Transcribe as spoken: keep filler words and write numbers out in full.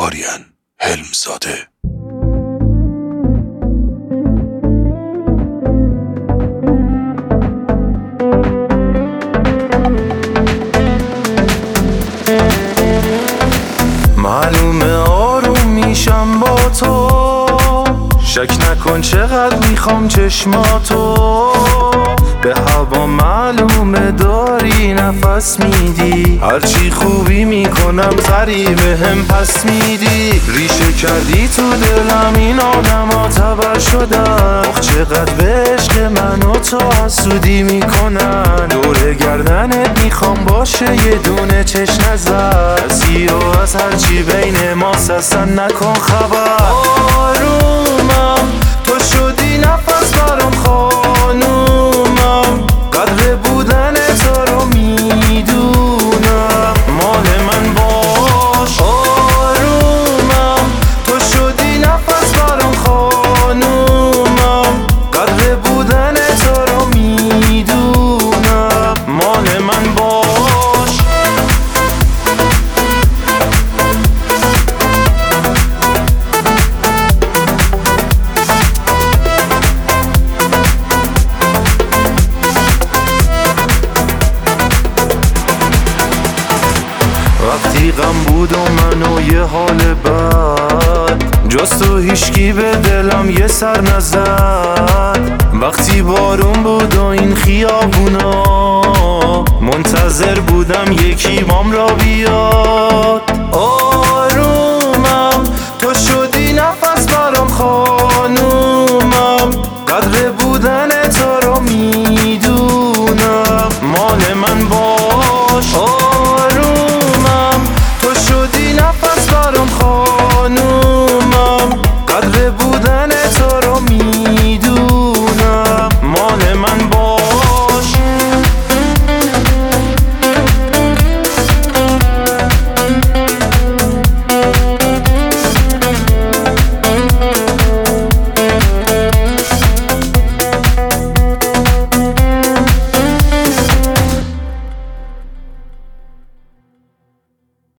آریان حلمزاده. معلومه آروم میشم با تو، شک نکن چقدر میخوام چشماتو. به هوا معلومه داری نفس میدی، هرچی خوبی میکنم تری بهم پس میدی. ریشه کردی تو دلم این آدم ها تبر شدن، آخ چقدر به عشق من و تو حسودی میکنن. دور گردنت میخوام باشه یه دونه چشم نزد، کسی و از هرچی بین ماست اصلا نکن خبر. آرومم تو شدی نفس برام خانومم، قدر بودن تو رو میدونم، مال من باش. آرومم تو شدی نفس برام خانومم، قدر بودن تو رو میدونم، مال من باش. وقتی غم بود و من و یه حال بد، جز تو هیچکی به دلم یه سر نزد. وقتی بارون بود و این خیابونا، منتظر بودم یکی بام را بیاد.